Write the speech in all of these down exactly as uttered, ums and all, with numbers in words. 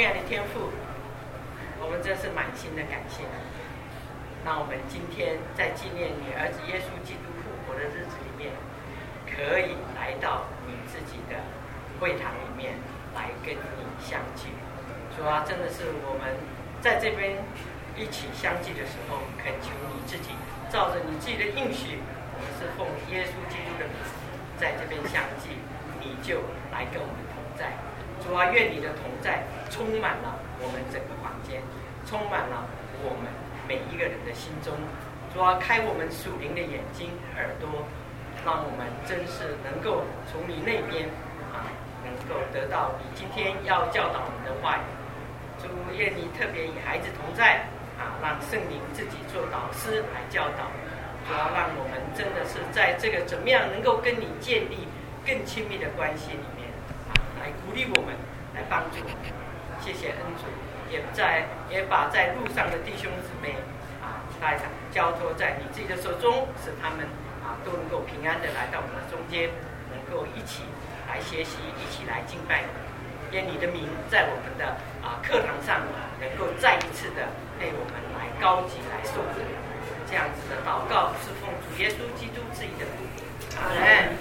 爱的天父，我们真是满心的感谢。那我们今天在纪念你儿子耶稣基督复活的日子里面，可以来到你自己的会堂里面来跟你相聚。主啊，真的是我们在这边一起相聚的时候，恳求你自己照着你自己的应许，我们是奉耶稣基督的名在这边相聚，你就来跟我们同在。主啊，愿你的同在充满了我们整个房间，充满了我们每一个人的心中。主啊，开我们属灵的眼睛耳朵，让我们真是能够从你那边啊，能够得到你今天要教导我们的话语。主，愿你特别与孩子同在啊，让圣灵自己做导师来教导。主要让我们真的是在这个怎么样能够跟你建立更亲密的关系里面啊，来鼓励我们，来帮助我们。谢谢恩主，也在也把在路上的弟兄姊妹啊，大家交托在你自己的手中，使他们啊都能够平安的来到我们的中间，能够一起来学习，一起来敬拜你。愿你的名在我们的啊课堂上能够再一次的被我们来高级来颂赞。这样子的祷告是奉主耶稣基督自己的名。阿门。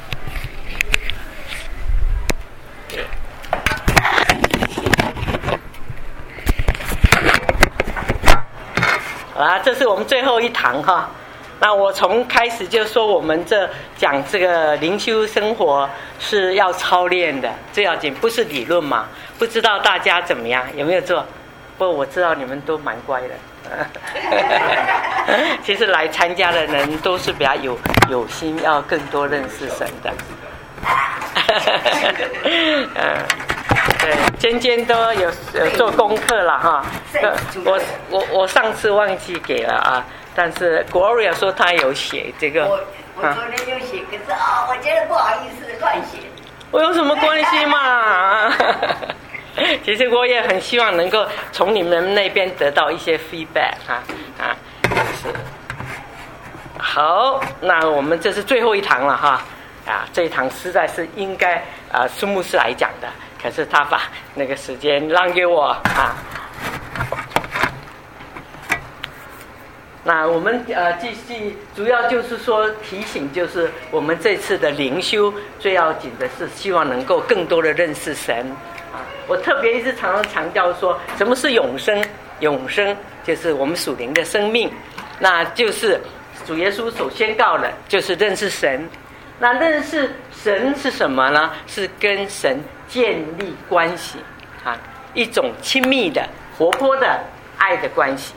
好啦，这是我们最后一堂哈。那我从开始就说，我们这讲这个灵修生活是要操练的，最要紧，不是理论嘛。不知道大家怎么样，有没有做？不过我知道你们都蛮乖的。其实来参加的人都是比较有有心，要更多认识神的。嗯，对，尖尖都有有做功课了哈。我我我上次忘记给了啊，但是 Gloria 说她有写这个。 我我昨天有写，可是啊、哦，我觉得不好意思乱写。 我有什么关系嘛？其实我也很希望能够从你们那边得到一些 feedback 啊啊，是。好，那我们这是最后一堂了哈啊，这一堂实在是应该啊苏牧师来讲的，可是他把那个时间让给我啊。那我们呃继续，主要就是说提醒，就是我们这次的灵修最要紧的是希望能够更多的认识神啊。我特别一直常常强调说，什么是永生？永生就是我们属灵的生命，那就是主耶稣所宣告的，就是认识神。那认识神是什么呢？是跟神建立关系啊，一种亲密的、活泼的爱的关系。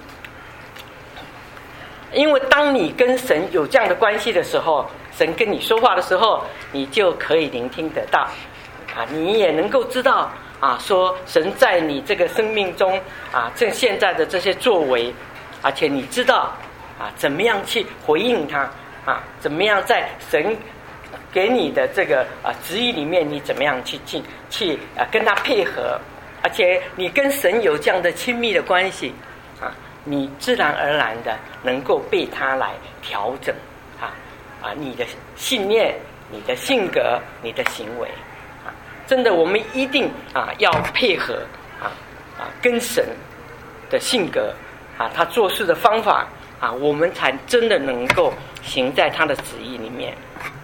因为当你跟神有这样的关系的时候，神跟你说话的时候，你就可以聆听得到啊，你也能够知道啊，说神在你这个生命中啊，正现在的这些作为，而且你知道啊，怎么样去回应他啊，怎么样在神给你的这个啊旨意里面，你怎么样去进去啊跟他配合，而且你跟神有这样的亲密的关系啊，你自然而然的能够被他来调整啊啊，你的信念、你的性格、你的行为啊，真的我们一定啊要配合啊啊跟神的性格啊，他做事的方法啊，我们才真的能够行在他的旨意里面。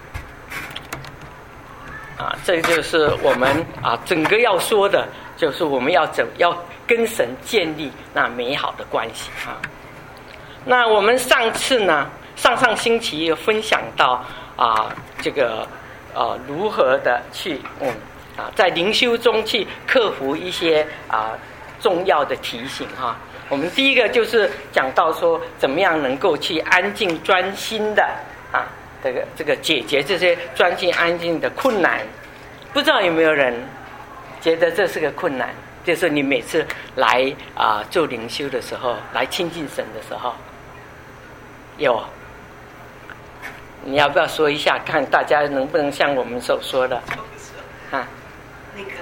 啊，这就是我们啊整个要说的，就是我们要怎要跟神建立那美好的关系啊。那我们上次呢，上上星期有分享到啊，这个呃如何的去嗯啊在灵修中去克服一些啊重要的提醒哈、啊。我们第一个就是讲到说，怎么样能够去安静专心的啊。这个这个解决这些专心安静的困难，不知道有没有人觉得这是个困难？就是你每次来啊、呃、做灵修的时候，来亲近神的时候，有，你要不要说一下，看大家能不能像我们所说的啊？ 那个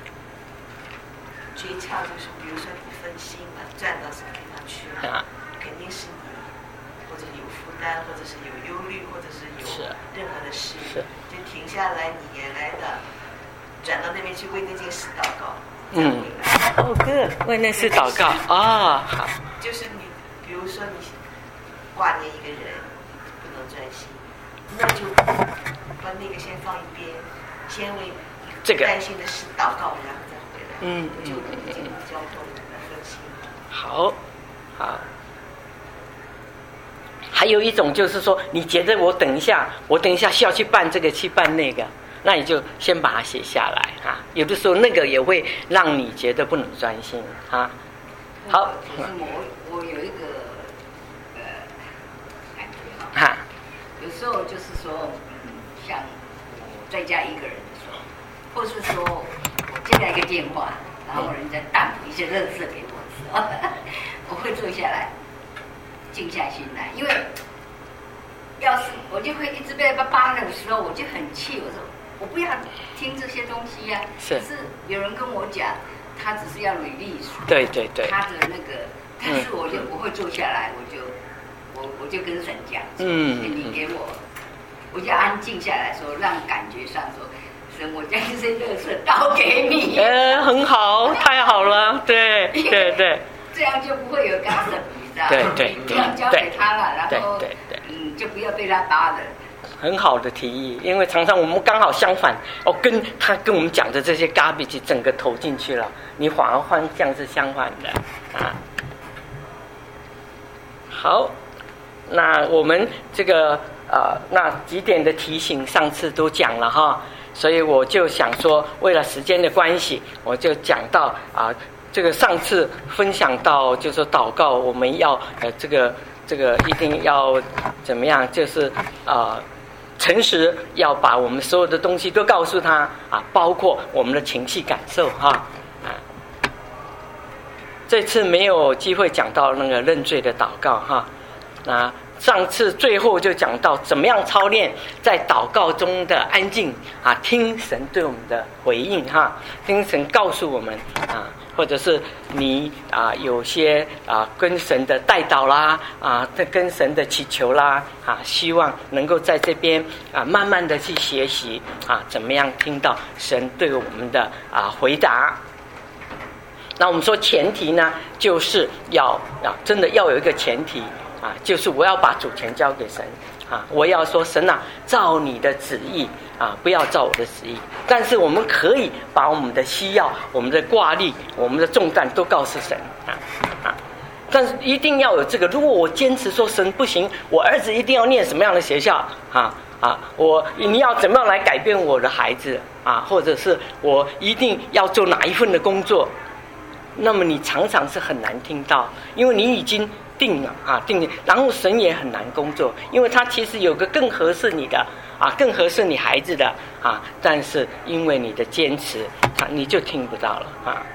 诀窍就是，比如说你分心了，转到什么地方去了，啊、肯定是你或者有负担，或者是有忧虑，或者是有任何的事，就停下来，你原来的转到那边去为那件事祷告， 嗯， 哦，哥，为那事祷告啊，好。 就是你，比如说你挂念一个人不能专心，那就把那个先放一边，先为这个担心的事祷告，然后再回来。嗯，就进入交通来分心。 好，好。还有一种就是说，你觉得我等一下，我等一下需要去办这个，去办那个，那你就先把它写下来啊。有的时候那个也会让你觉得不能专心啊。好， 就是我我有一个呃感觉哈、啊，有时候就是说，嗯，像我在家一个人的时候，或是说我接到一个电话，然后人家弹一些垃圾给我的时候，我会坐下来。静下心来，因为要是我就会一直被他扒的时候，我就很气。我说我不要听这些东西呀、啊。是。可是有人跟我讲，他只是要履历书。 对对对。 他的那个，但是我就、嗯、我会坐下来，我就我我就跟神讲，嗯，你给我，我就安静下来说，让感觉上说，神，我将这些垃圾倒给你。 呃，很好，太好了，对对对。 这样就不会有干涉。 对对对，这样交给他了，然后对对嗯，就不要被他打的。 很好的提议，因为常常我们刚好相反，哦，跟他跟我们讲的这些 garbage 整个投进去了，你反而方向是相反的啊。好，那我们这个呃，那几点的提醒上次都讲了哈，所以我就想说，为了时间的关系，我就讲到啊。这个上次分享到，就是说祷告，我们要呃，这个这个一定要怎么样？就是啊、呃，诚实，要把我们所有的东西都告诉他啊，包括我们的情绪感受哈啊。这次没有机会讲到那个认罪的祷告哈，那上次最后就讲到怎么样操练在祷告中的安静啊，听神对我们的回应哈，听神告诉我们啊。或者是你啊，有些啊跟神的代祷啦，啊，跟神的祈求啦，啊，希望能够在这边啊，慢慢的去学习啊，怎么样听到神对我们的啊回答。那我们说前提呢，就是要啊，真的要有一个前提啊，就是我要把主权交给神。啊，我要说神啊，照你的旨意啊，不要照我的旨意。但是我们可以把我们的需要、我们的挂虑、我们的重担都告诉神啊啊！但是一定要有这个。如果我坚持说神不行，我儿子一定要念什么样的学校啊啊！我你要怎么样来改变我的孩子啊？或者是我一定要做哪一份的工作？那么你常常是很难听到，因为你已经。定了啊，定了，然后神也很难工作，因为他其实有个更合适你的啊，更合适你孩子的啊，但是因为你的坚持啊，你就听不到了啊。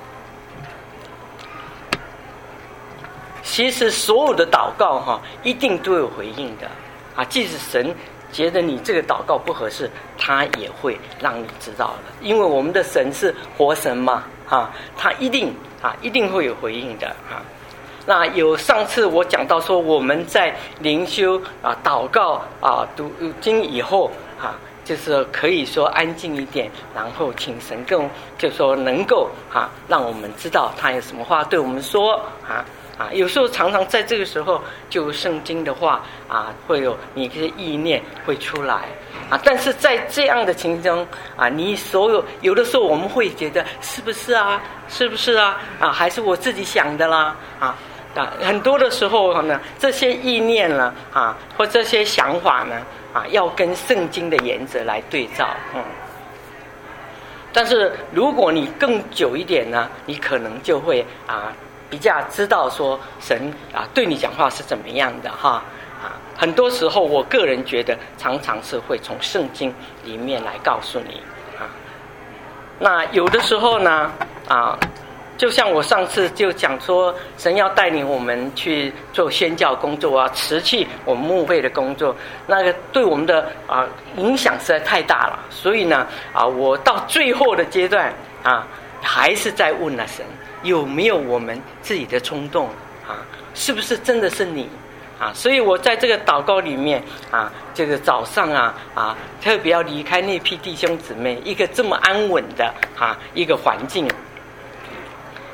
其实所有的祷告哈、啊，一定都有回应的啊，即使神觉得你这个祷告不合适，他也会让你知道的，因为我们的神是活神嘛啊，他一定啊，一定会有回应的啊。那有上次我讲到说，我们在灵修啊、祷告啊、读经以后啊，就是可以说安静一点，然后请神更就说能够啊，让我们知道他有什么话对我们说啊啊。有时候常常在这个时候，就圣经的话啊，会有你的意念会出来啊。但是在这样的情中啊，你所有有的时候我们会觉得是不是啊，是不是啊啊，还是我自己想的啦啊。啊，很多的时候呢，这些意念呢，啊，或这些想法呢，啊，要跟圣经的原则来对照，嗯。但是如果你更久一点呢，你可能就会啊，比较知道说神啊对你讲话是怎么样的哈，啊，很多时候我个人觉得常常是会从圣经里面来告诉你啊。那有的时候呢，啊。就像我上次就讲说，神要带领我们去做宣教工作啊，辞去我们牧会的工作，那个对我们的啊影响实在太大了。所以呢，啊，我到最后的阶段啊，还是在问了神，有没有我们自己的冲动啊？是不是真的是你啊？所以我在这个祷告里面啊，这个早上啊啊，特别要离开那批弟兄姊妹，一个这么安稳的啊一个环境。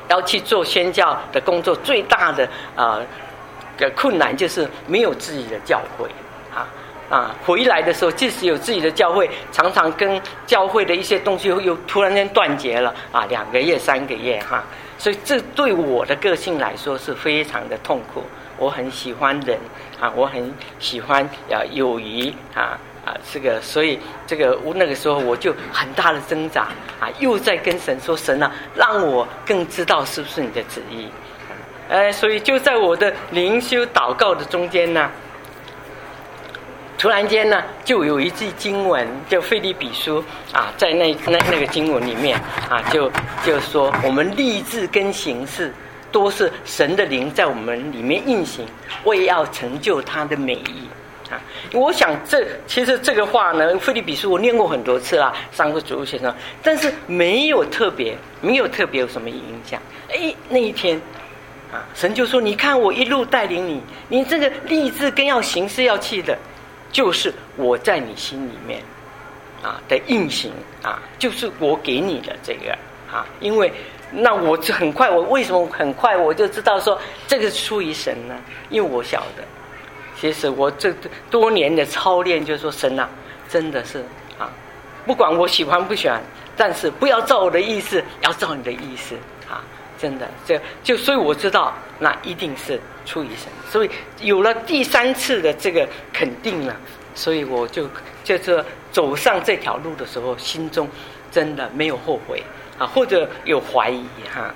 要去做宣教的工作，最大的啊的困难就是没有自己的教会啊啊！回来的时候，即使有自己的教会，常常跟教会的一些东西又突然间断绝了啊，两个月、三个月哈、啊，所以这对我的个性来说是非常的痛苦。我很喜欢人啊，我很喜欢啊友谊啊。啊，这个，所以这个我那个时候我就很大的挣扎啊，又在跟神说：“神啊，让我更知道是不是你的旨意。”呃，所以就在我的灵修祷告的中间呢，突然间呢，就有一句经文，就腓立比书啊，在那那那个经文里面啊，就就说我们立志跟行事都是神的灵在我们里面运行，为要成就他的美意。啊，我想这其实这个话呢，腓立比书我念过很多次啦，上过主日学生，但是没有特别，没有特别有什么影响。哎，那一天，啊，神就说：“你看我一路带领你，你这个立志跟要行是要去的，就是我在你心里面，啊的运行啊，就是我给你的这个啊，因为那我就很快，我为什么很快我就知道说这个出于神呢？因为我晓得。”其实我这多年的操练，就是说神啊，真的是啊，不管我喜欢不喜欢，但是不要照我的意思，要照你的意思啊！真的，这就所以我知道，那一定是出于神。所以有了第三次的这个肯定了，所以我就就是走上这条路的时候，心中真的没有后悔啊，或者有怀疑哈。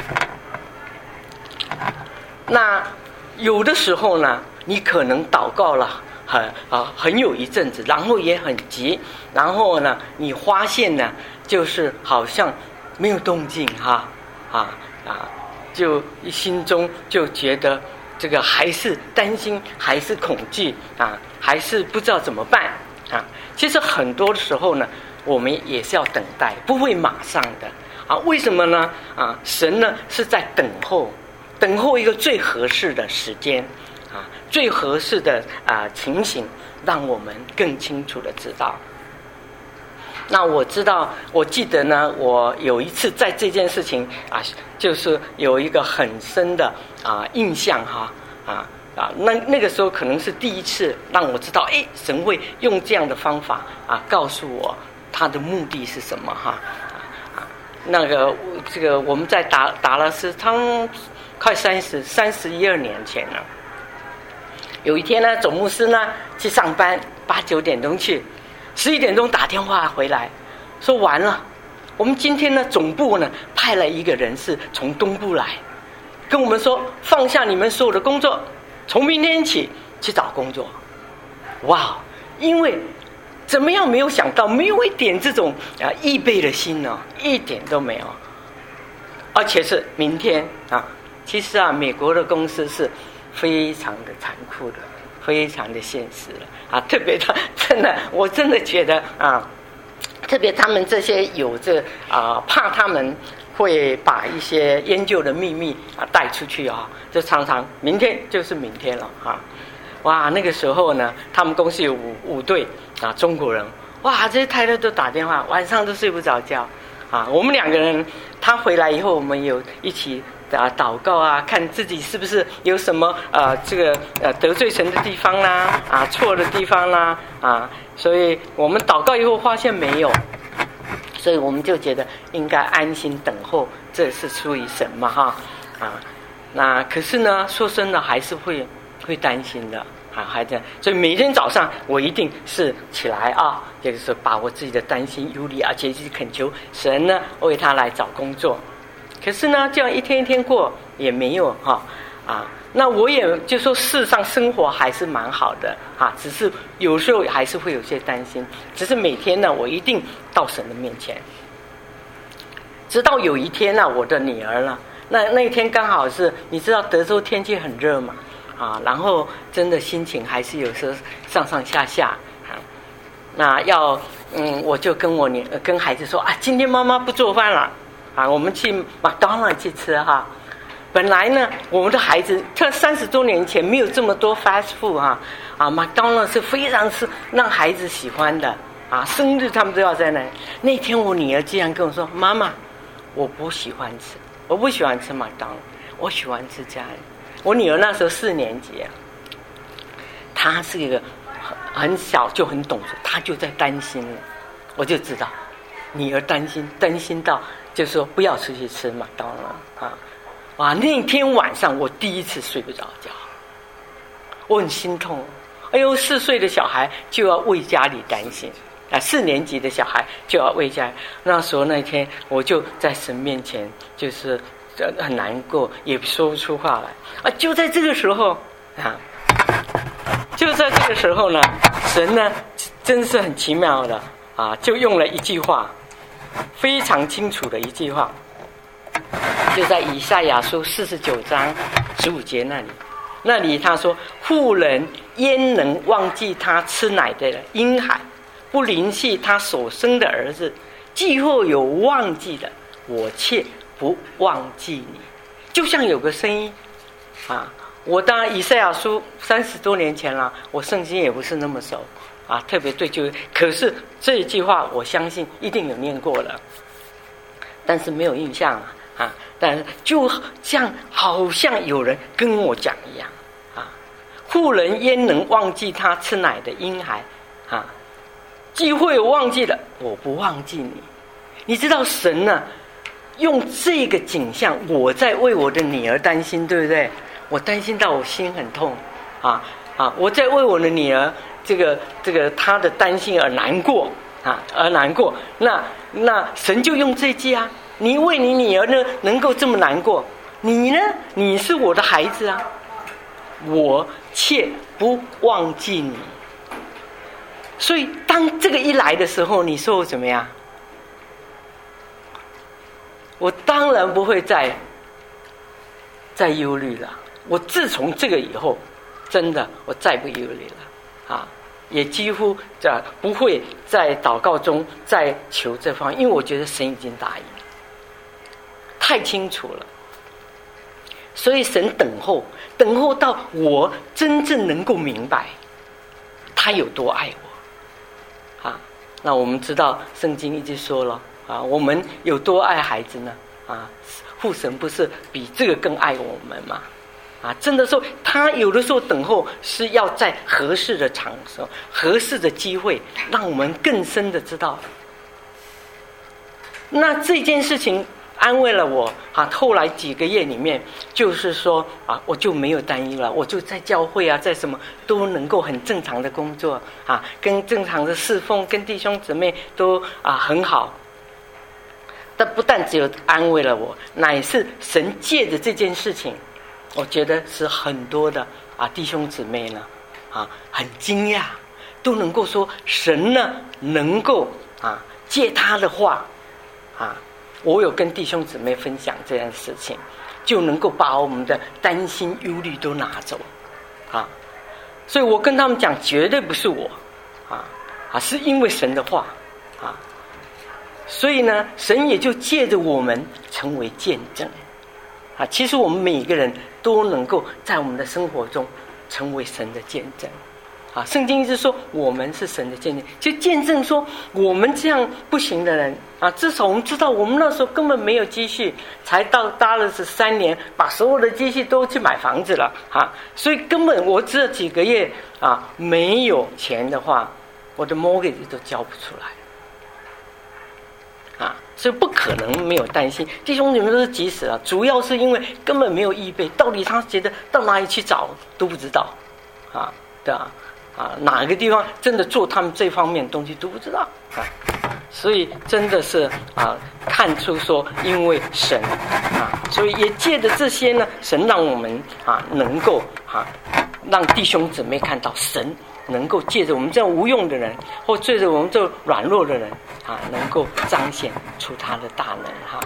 那有的时候呢，你可能祷告了很啊很有一阵子，然后也很急，然后呢，你发现呢，就是好像没有动静哈啊啊，就心中就觉得这个还是担心，还是恐惧啊，还是不知道怎么办啊。其实很多的时候呢，我们也是要等待，不会马上的啊。为什么呢？啊，神呢是在等候。等候一个最合适的时间啊，最合适的啊情形，让我们更清楚的知道。那我知道，我记得呢，我有一次在这件事情啊，就是有一个很深的啊印象哈啊啊，那那个时候可能是第一次让我知道，哎，神会用这样的方法啊告诉我他的目的是什么哈啊啊，那个这个我们在达达拉斯汤。快三十三十一二年前了。有一天呢，总牧师呢去上班，八九点钟去，十一点钟打电话回来，说完了，我们今天呢总部呢派了一个人是从东部来，跟我们说放下你们所有的工作，从明天起去找工作。哇，因为怎么样没有想到，没有一点这种啊预备的心呢、哦，一点都没有，而且是明天啊。其实啊，美国的公司是非常的残酷的，非常的现实了啊！特别他真的，我真的觉得啊，特别他们这些有这啊，怕他们会把一些研究的秘密啊带出去啊，就常常明天就是明天了啊！哇，那个时候呢，他们公司有五五对啊中国人，哇，这些太太都打电话，晚上都睡不着觉啊！我们两个人，他回来以后，我们有一起。啊，祷告啊，看自己是不是有什么呃，这个呃得罪神的地方啦，啊，错的地方啦，啊，所以我们祷告以后发现没有，所以我们就觉得应该安心等候，这是出于神嘛哈，啊，那可是呢，说真的还是会会担心的啊，还这样，所以每天早上我一定是起来啊，就是把我自己的担心忧虑，而且去恳求神呢为他来找工作。可是呢，这样一天一天过也没有哈啊，那我也就说，事实上生活还是蛮好的啊，只是有时候还是会有些担心。只是每天呢，我一定到神的面前。直到有一天呢、啊，我的女儿呢，那那一天刚好是你知道德州天气很热嘛啊，然后真的心情还是有时候上上下下啊，那要嗯，我就跟我女跟孩子说啊，今天妈妈不做饭了。啊，我们去麦当劳去吃哈。本来呢，我们的孩子，这三十多年前没有这么多 fast food 哈。啊，麦当劳是非常是让孩子喜欢的啊，生日他们都要在那。那天我女儿竟然跟我说：“妈妈，我不喜欢吃。” 我不喜欢吃麦当劳，我喜欢吃家里。我女儿那时候四年级啊，她是一个很小就很懂事，她就在担心了，我就知道女儿担心担心到就说不要出去吃麦当劳啊！哇，那天晚上我第一次睡不着觉，我很心痛。哎呦，四岁的小孩就要为家里担心啊，四年级的小孩就要为家。那时候那天我就在神面前，就是很难过，也说不出话来啊。就在这个时候啊，就在这个时候呢，神呢真是很奇妙的啊，就用了一句话，非常清楚的一句话，就在以赛亚书四十九章十五节那里。那里他说：妇人焉能忘记他吃奶的婴孩，不怜惜他所生的儿子？既或有忘记的，我却不忘记你。就像有个声音啊，我当然以赛亚书三十多年前了，我圣经也不是那么熟啊，特别对就，可是这一句话我相信一定有念过了，但是没有印象啊。啊，但是就像好像有人跟我讲一样啊，妇人焉能忘记他吃奶的婴孩啊？既会有忘记的，我不忘记你。你知道神呢，用这个景象，我在为我的女儿担心，对不对？我担心到我心很痛啊啊！我在为我的女儿这个这个她的担心而难过啊，而难过。那那神就用这句啊。你为你女儿呢能够这么难过，你呢？你是我的孩子啊，我却不忘记你。所以当这个一来的时候，你说我怎么样？我当然不会再再忧虑了。我自从这个以后，真的我再不忧虑了啊，也几乎这不会在祷告中再求这方面，因为我觉得神已经答应。太清楚了，所以神等候，等候到我真正能够明白他有多爱我啊！那我们知道圣经一直说了啊，我们有多爱孩子呢？啊，父神不是比这个更爱我们吗？啊，真的说他有的时候等候是要在合适的场所、合适的机会，让我们更深的知道。那这件事情安慰了我啊！后来几个月里面，就是说啊，我就没有担忧了，我就在教会啊，在什么都能够很正常的工作啊，跟正常的侍奉，跟弟兄姊妹都啊很好。但不但只有安慰了我，乃是神借着这件事情，我觉得是很多的啊弟兄姊妹呢啊很惊讶，都能够说神呢能够啊借他的话啊。我有跟弟兄姊妹分享这件事情，就能够把我们的担心忧虑都拿走啊！所以我跟他们讲，绝对不是我啊啊，是因为神的话啊。所以呢，神也就借着我们成为见证啊。其实我们每个人都能够在我们的生活中成为神的见证。啊，圣经一直说我们是神的见证，就见证说我们这样不行的人啊，至少我们知道我们那时候根本没有积蓄，才到搭了是三年，把所有的积蓄都去买房子了啊，所以根本我这几个月啊没有钱的话，我的 mortgage 都交不出来啊，所以不可能没有担心。弟兄你们都是急死了，主要是因为根本没有预备，到底他觉得到哪里去找都不知道啊，对啊。啊，哪个地方真的做他们这方面的东西都不知道啊，所以真的是啊，看出说因为神啊，所以也借着这些呢，神让我们啊能够啊，让弟兄姊妹看到神能够借着我们这样无用的人，或借着我们这软弱的人啊，能够彰显出他的大能哈。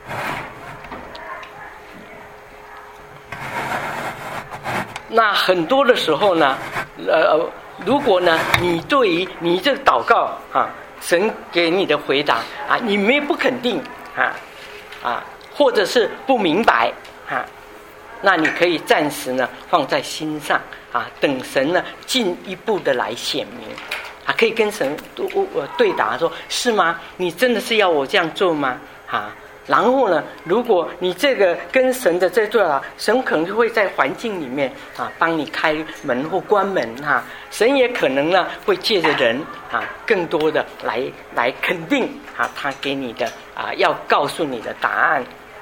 那很多的时候呢，呃，如果呢，你对于你这个祷告啊，神给你的回答啊，你没不肯定啊啊，或者是不明白啊，那你可以暂时呢放在心上啊，等神呢进一步的来显明啊，可以跟神我我对答说，是吗？你真的是要我这样做吗？啊然后呢，如果你这个跟神的这对啊，神可能就会在环境里面啊帮你开门或关门哈、啊。神也可能呢会借着人啊，更多的来来肯定啊他给你的啊要告诉你的答案。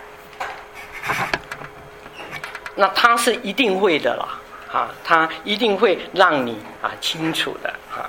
那他是一定会的啦，啊，他一定会让你啊清楚的啊。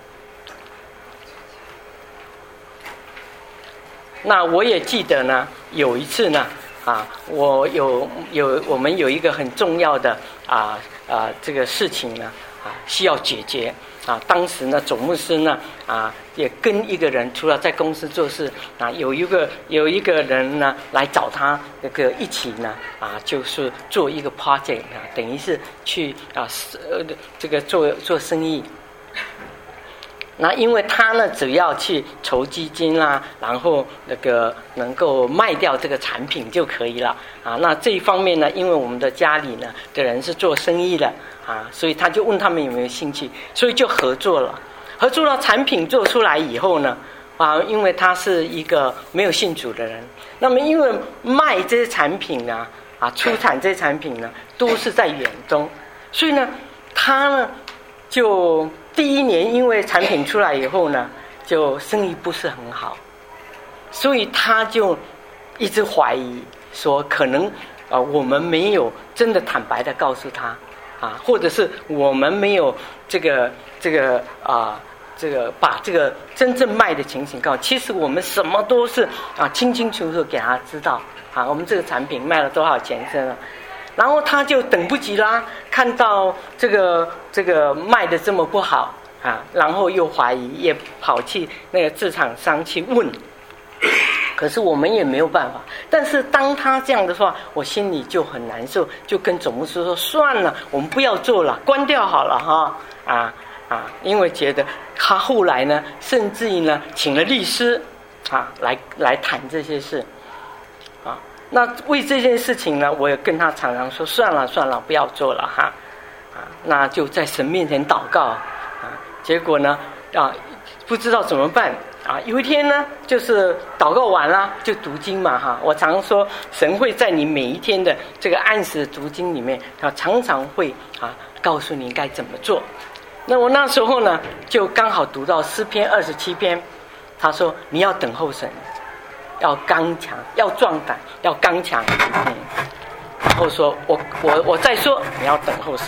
那我也记得呢，有一次呢，啊，我有有我们有一个很重要的啊啊这个事情呢，啊需要解决啊。当时呢，总牧师呢啊也跟一个人，除了在公司做事啊，有一个有一个人呢来找他那个一起呢啊，就是做一个 project 啊，等于是去啊呃这个做做生意。那因为他呢，只要去筹基金啦、啊，然后那个能够卖掉这个产品就可以了啊。那这一方面呢，因为我们的家里呢的人是做生意的啊，所以他就问他们有没有兴趣，所以就合作了。合作了，产品做出来以后呢，啊，因为他是一个没有信主的人，那么因为卖这些产品呢，啊，出产这些产品呢，都是在远东，所以呢，他呢就。第一年，因为产品出来以后呢，就生意不是很好，所以他就一直怀疑说，可能啊、呃、我们没有真的坦白的告诉他啊，或者是我们没有这个这个啊、呃、这个把这个真正卖的情形告诉。其实我们什么都是啊清清楚楚给他知道啊，我们这个产品卖了多少钱是吧？然后他就等不及啦，看到这个这个卖的这么不好啊，然后又怀疑，也跑去那个制厂商去问，可是我们也没有办法。但是当他这样的话，我心里就很难受，就跟总牧师说：算了，我们不要做了，关掉好了哈啊啊！因为觉得他后来呢，甚至于呢，请了律师啊来来谈这些事。那为这件事情呢，我也跟他常常说，算了算了，不要做了哈，啊，那就在神面前祷告啊。结果呢，啊，不知道怎么办啊。有一天呢，就是祷告完了就读经嘛哈。我常说，神会在你每一天的这个按时读经里面，啊，常常会啊告诉你该怎么做。那我那时候呢，就刚好读到诗篇二十七篇，他说你要等候神。要刚强，要壮胆，要刚强。嗯，然后说我我我再说，你要等候神。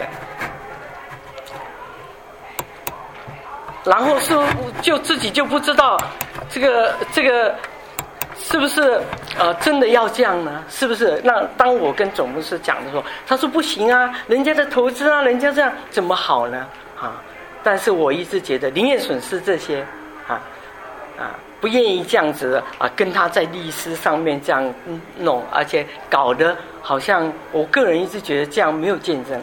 然后是就自己就不知道这个这个是不是呃真的要这样呢？是不是？那当我跟总牧师讲的时候，他说不行啊，人家的投资啊，人家这样怎么好呢？啊！但是我一直觉得宁愿损失这些啊啊。不愿意这样子啊，跟他在律师上面这样弄，而且搞得好像我个人一直觉得这样没有见证。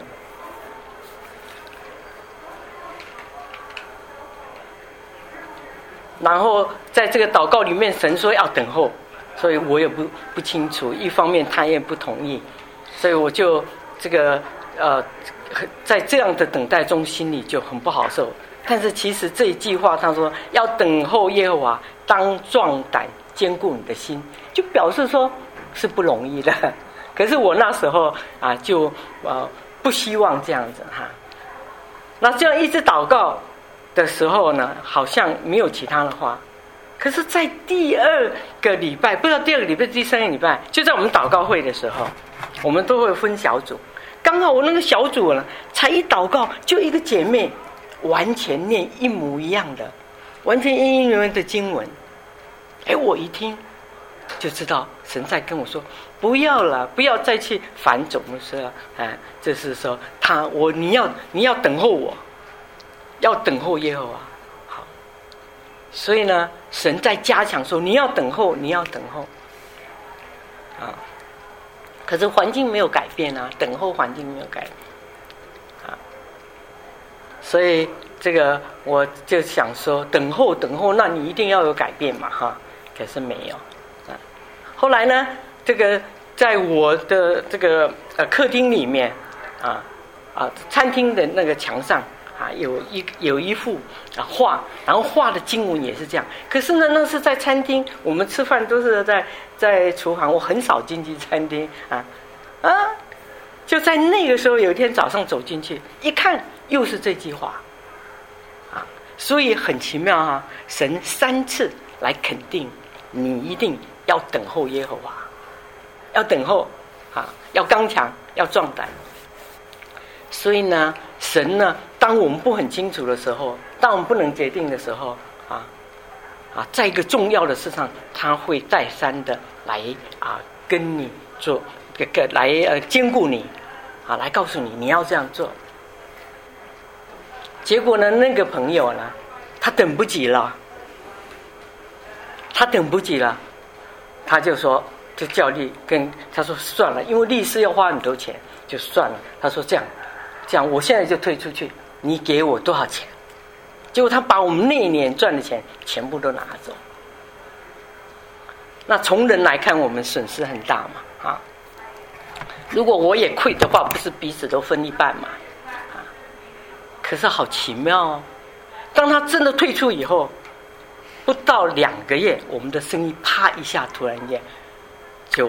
然后在这个祷告里面，神说要等候，所以我也不不清楚。一方面他也不同意，所以我就这个呃，在这样的等待中，心里就很不好受。但是其实这一句话，他说要等候耶和华，当壮胆，坚固你的心，就表示说是不容易的。可是我那时候啊，就呃不希望这样子哈。那这样一直祷告的时候呢，好像没有其他的话。可是，在第二个礼拜，不知道第二个礼拜、第三个礼拜，就在我们祷告会的时候，我们都会分小组。刚好我那个小组呢，才一祷告，就一个姐妹。完全念一模一样的，完全一一原原的经文。哎，我一听就知道神在跟我说：不要了，不要再去烦总牧师了。哎，这是说他我你要你要等候我，要等候耶和华。好，所以呢，神在加强说你要等候，你要等候。啊，可是环境没有改变啊，等候环境没有改变。所以这个我就想说，等候等候，那你一定要有改变嘛哈。可是没有啊。后来呢，这个在我的这个呃客厅里面啊啊餐厅的那个墙上啊啊，有一有一幅啊画，然后画的经文也是这样。可是呢，那是在餐厅，我们吃饭都是在在厨房，我很少进去餐厅啊啊。就在那个时候，有一天早上走进去，一看又是这句话啊，所以很奇妙啊！神三次来肯定你一定要等候耶和华，要等候啊，要刚强，要壮胆。所以呢，神呢，当我们不很清楚的时候，当我们不能决定的时候啊啊，在一个重要的事上，他会再三的来啊跟你做。这个来呃兼顾你，啊，来告诉你你要这样做。结果呢，那个朋友呢，他等不及了，他等不及了，他就说，就叫律跟他说算了，因为律师要花很多钱，就算了。他说这样，这样我现在就退出去，你给我多少钱？结果他把我们那一年赚的钱全部都拿走。那从人来看，我们损失很大嘛，啊。如果我也亏的话，不是彼此都分一半嘛？啊，可是好奇妙哦！当他真的退出以后，不到两个月，我们的生意啪一下，突然间就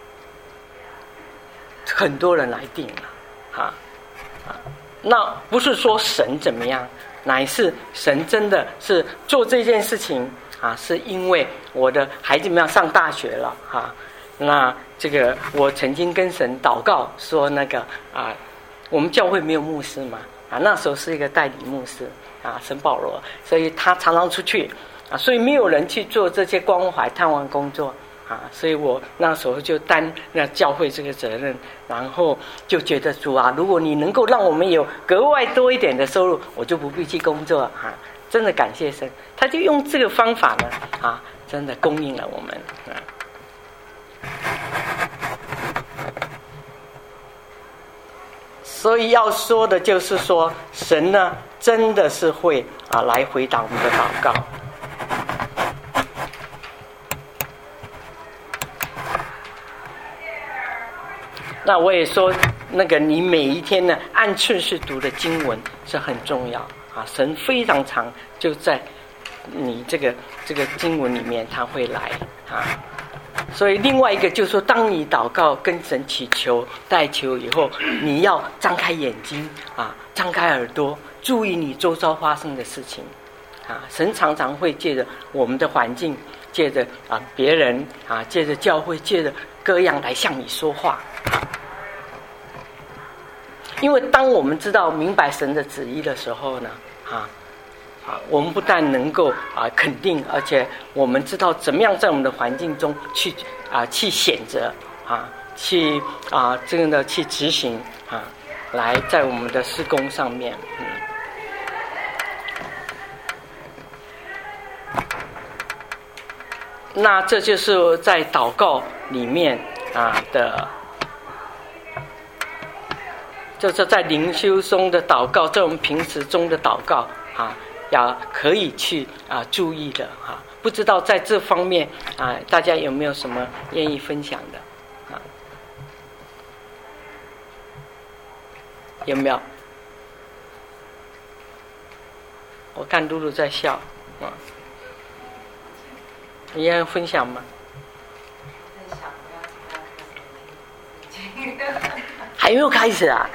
很多人来订了，啊啊！那不是说神怎么样，乃是神真的是做这件事情啊，是因为我的孩子们要上大学了啊。那这个我曾经跟神祷告说，那个啊，我们教会没有牧师嘛，啊，那时候是一个代理牧师啊，神保罗，所以他常常出去啊，所以没有人去做这些关怀探望工作啊，所以我那时候就担那教会这个责任，然后就觉得主啊，如果你能够让我们有格外多一点的收入，我就不必去工作啊，真的感谢神，他就用这个方法呢啊，真的供应了我们啊。所以要说的就是说，神呢真的是会啊来回答我们的祷告。那我也说，那个你每一天呢按顺序读的经文是很重要啊，神非常长就在你这个这个经文里面他会来啊。所以另外一个就是说，当你祷告跟神祈求代求以后，你要张开眼睛啊，张开耳朵，注意你周遭发生的事情啊。神常常会借着我们的环境，借着啊别人啊，借着教会，借着各样来向你说话。因为当我们知道明白神的旨意的时候呢，啊。啊，我们不但能够啊肯定，而且我们知道怎么样在我们的环境中去啊去选择啊，去啊这个呢去执行啊，来在我们的事工上面，嗯，那这就是在祷告里面啊的，就是在灵修中的祷告，在我们平时中的祷告啊。要可以去啊注意的哈、啊，不知道在这方面啊，大家有没有什么愿意分享的啊？有没有？我看露露在笑啊，你要分享吗？还没有开始啊？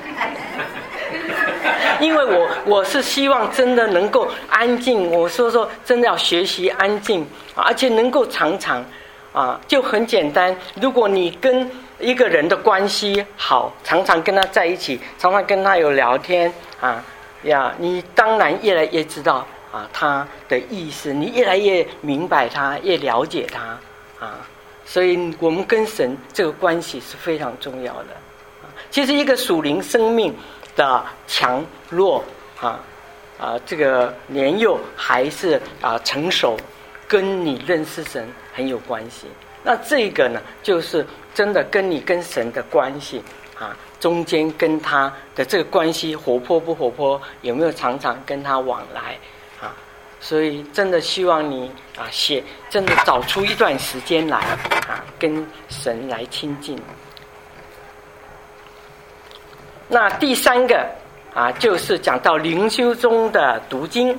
因为我我是希望真的能够安静，我说说真的要学习安静，而且能够常常啊，就很简单。如果你跟一个人的关系好，常常跟他在一起，常常跟他有聊天啊呀，你当然越来越知道啊他的意思，你越来越明白他，越了解他啊。所以我们跟神这个关系是非常重要的。其实一个属灵生命的强弱啊啊，这个年幼还是啊成熟，跟你认识神很有关系。那这个呢，就是真的跟你跟神的关系啊，中间跟他的这个关系活泼不活泼，有没有常常跟他往来啊？所以真的希望你啊，写真的找出一段时间来啊，跟神来亲近。那第三个啊，就是讲到灵修中的读经。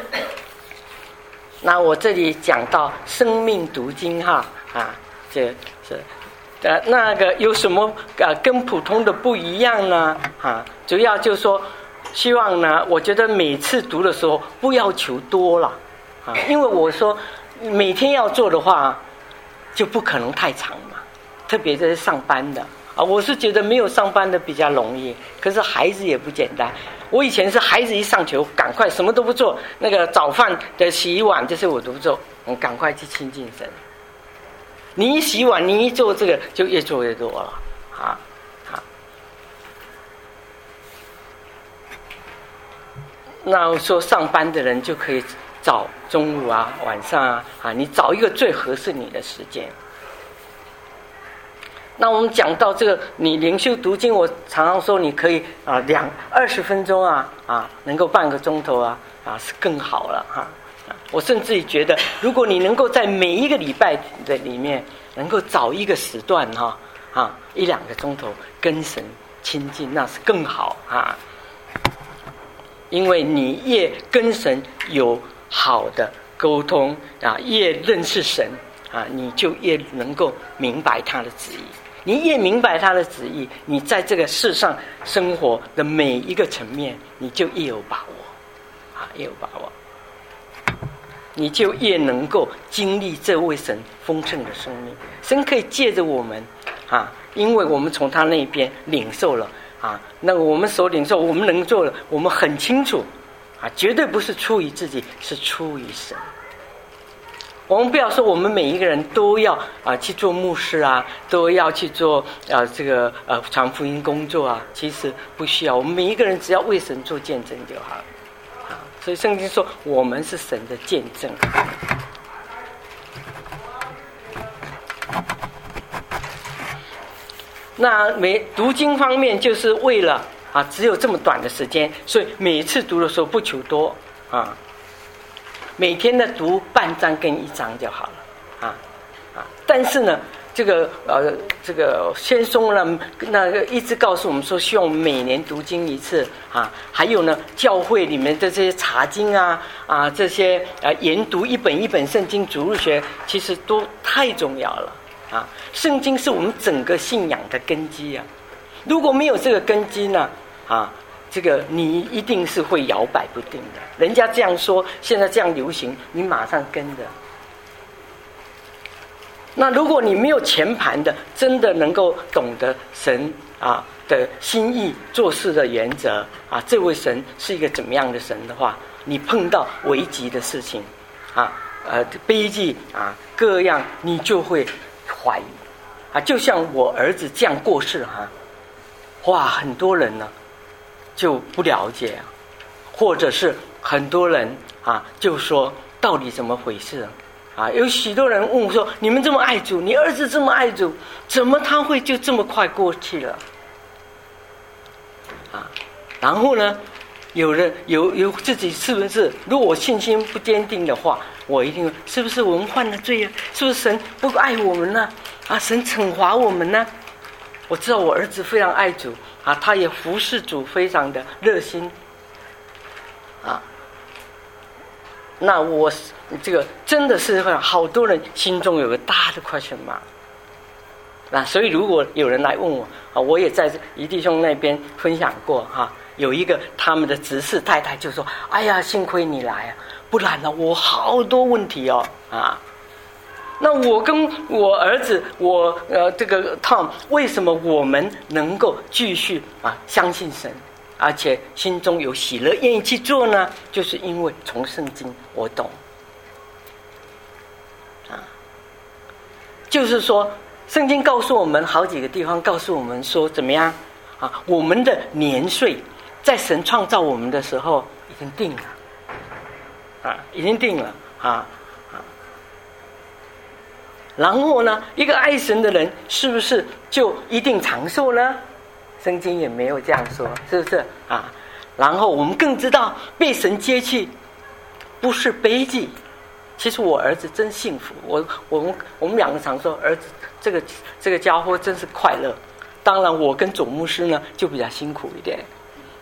那我这里讲到生命读经哈啊，这是呃那个有什么呃跟普通的不一样呢？啊，主要就是说，希望呢，我觉得每次读的时候不要求多了啊，因为我说每天要做的话，就不可能太长嘛，特别是上班的。啊，我是觉得没有上班的比较容易，可是孩子也不简单。我以前是孩子一上学，赶快什么都不做，那个早饭的洗碗这些我都不做，我赶快去亲近神。你一洗碗，你一做这个，就越做越多了啊啊！那我说上班的人就可以早、中午啊、晚上啊啊，你找一个最合适你的时间。那我们讲到这个，你灵修读经，我常常说你可以啊，两二十分钟啊啊，能够半个钟头啊啊是更好了哈、啊。我甚至于觉得，如果你能够在每一个礼拜的里面，能够找一个时段哈啊一两个钟头跟神亲近，那是更好啊。因为你越跟神有好的沟通啊，越认识神啊，你就越能够明白他的旨意。你越明白他的旨意，你在这个世上生活的每一个层面，你就越有把握啊，越有把握，你就越能够经历这位神丰盛的生命。神可以借着我们啊，因为我们从他那边领受了啊，那我们所领受，我们能做的，我们很清楚啊，绝对不是出于自己，是出于神。我们不要说我们每一个人都要啊去做牧师啊，都要去做啊这个呃传福音工作啊，其实不需要。我们每一个人只要为神做见证就好啊。所以圣经说我们是神的见证。那每读经方面，就是为了啊只有这么短的时间，所以每次读的时候不求多啊。每天呢读半章跟一章就好了啊啊！但是呢，这个呃这个先松呢那个一直告诉我们说，希望我们每年读经一次啊。还有呢，教会里面的这些查经啊啊这些呃研读一本一本圣经主日学，其实都太重要了啊！圣经是我们整个信仰的根基啊。如果没有这个根基呢啊。这个你一定是会摇摆不定的，人家这样说，现在这样流行，你马上跟着。那如果你没有全盘的，真的能够懂得神啊的心意、做事的原则啊，这位神是一个怎么样的神的话，你碰到危急的事情啊，呃，悲剧啊，各样你就会怀疑啊。就像我儿子这样过世哈、啊，哇，很多人呢。就不了解啊，或者是很多人啊就说到底怎么回事啊？有许多人问我说：“你们这么爱主，你儿子这么爱主，怎么他会就这么快过去了？”啊，然后呢，有人有有自己是不是？如果我信心不坚定的话，我一定是不是我们犯了罪啊？是不是神不爱我们呢？啊，神惩罚我们呢？我知道我儿子非常爱主。啊，他也服侍主非常的热心，啊，那我这个真的是好多人心中有个大的 question mark， 那所以如果有人来问我啊，我也在余弟兄那边分享过哈、啊，有一个他们的执事太太就说：“哎呀，幸亏你来啊，不然呢我好多问题哦啊。”那我跟我儿子，我呃这个 Tom， 为什么我们能够继续啊相信神，而且心中有喜乐，愿意去做呢？就是因为从圣经我懂，啊，就是说圣经告诉我们好几个地方告诉我们说怎么样啊？我们的年岁在神创造我们的时候已经定了，啊，已经定了啊。然后呢，一个爱神的人是不是就一定长寿呢？圣经也没有这样说，是不是啊？然后我们更知道被神接去不是悲剧。其实我儿子真幸福，我我们我们两个常说儿子这个这个家伙真是快乐。当然我跟总牧师呢就比较辛苦一点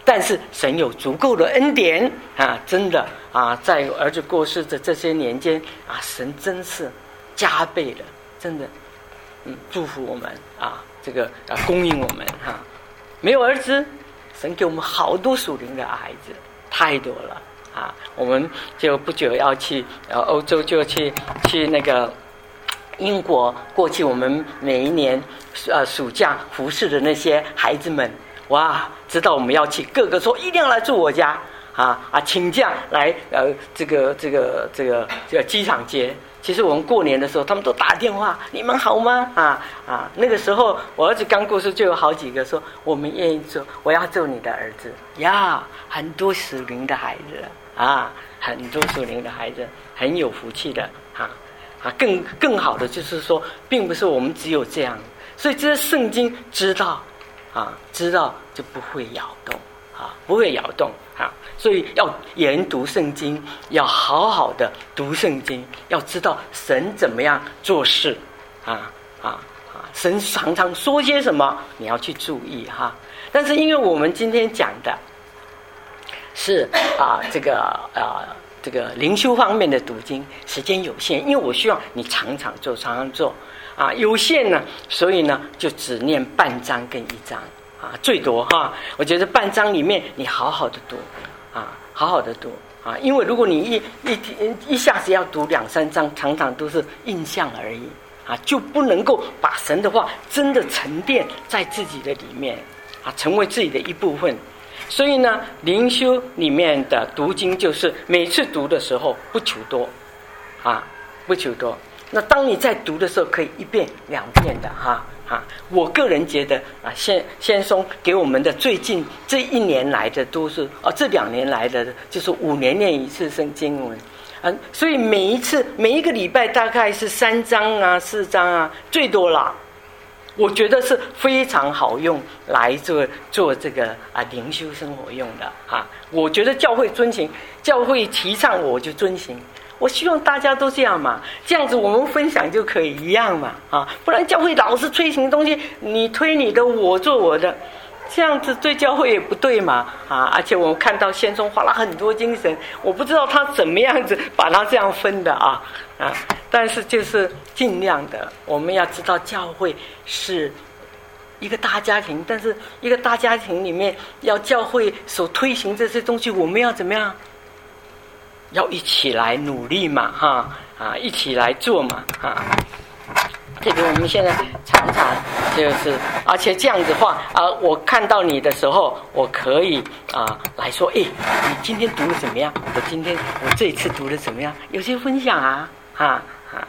但是神有足够的恩典啊，真的啊，在儿子过世的这些年间啊，神真是加倍的，真的，嗯，祝福我们啊，这个啊供应我们哈、啊。没有儿子，神给我们好多属灵的孩子，太多了啊！我们就不久要去呃欧洲，就去去那个英国。过去我们每一年呃暑假服侍的那些孩子们，哇，知道我们要去，个个说一定要来住我家啊啊，请假来呃这个这个这个这个机场接。其实我们过年的时候，他们都打电话，你们好吗？啊啊，那个时候我儿子刚过世，就有好几个说我们愿意做，我要做你的儿子呀。很多属灵的孩子啊，很多属灵的孩子很有福气的啊啊，更更好的就是说，并不是我们只有这样，所以这些圣经知道啊，知道就不会摇动啊，不会摇动啊。所以要研读圣经，要好好的读圣经，要知道神怎么样做事啊啊啊！神常常说些什么，你要去注意哈。但是因为我们今天讲的是啊这个啊这个灵修方面的读经，时间有限，因为我希望你常常做，常常做啊，有限呢，所以呢就只念半章跟一章啊，最多哈。我觉得半章里面你好好的读。啊，好好的读啊，因为如果你一一一下子要读两三章，常常都是印象而已啊，就不能够把神的话真的沉淀在自己的里面啊，成为自己的一部分。所以呢，灵修里面的读经就是每次读的时候不求多啊，不求多。那当你在读的时候，可以一遍两遍的哈。啊，我个人觉得啊，先先松给我们的最近这一年来的都是哦，这两年来的就是五年念一次圣经文，嗯、啊，所以每一次每一个礼拜大概是三章啊、四章啊，最多啦。我觉得是非常好用来做做这个啊灵修生活用的啊。我觉得教会遵行，教会提倡我就遵行。我希望大家都这样嘛，这样子我们分享就可以一样嘛啊，不然教会老是推行东西，你推你的，我做我的，这样子对教会也不对嘛啊！而且我们看到先生花了很多精神，我不知道他怎么样子把它这样分的啊啊！但是就是尽量的，我们要知道教会是一个大家庭，但是一个大家庭里面要教会所推行这些东西，我们要怎么样？要一起来努力嘛，哈啊，一起来做嘛，啊，这个我们现在常常就是，而且这样子的话啊，我看到你的时候，我可以啊来说，哎，你今天读的怎么样？我今天我这一次读的怎么样？有些分享啊，哈啊，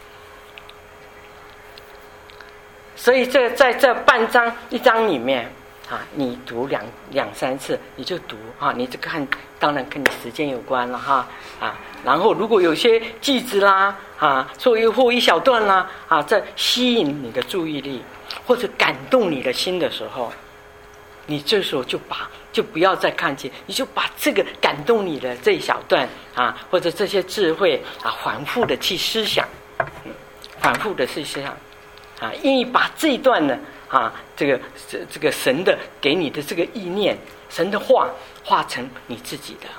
所以这在这半章一章里面。啊，你读两两三次，你就读啊，你这看，当然跟你时间有关了哈啊。然后如果有些句子啦啊，说一或一小段啦啊，在吸引你的注意力或者感动你的心的时候，你这时候就把就不要再看见，你就把这个感动你的这一小段啊，或者这些智慧啊，反复的去思想，嗯，反复的去思想啊，因为把这一段呢。啊，这个这这个神的给你的这个意念，神的话化成你自己的，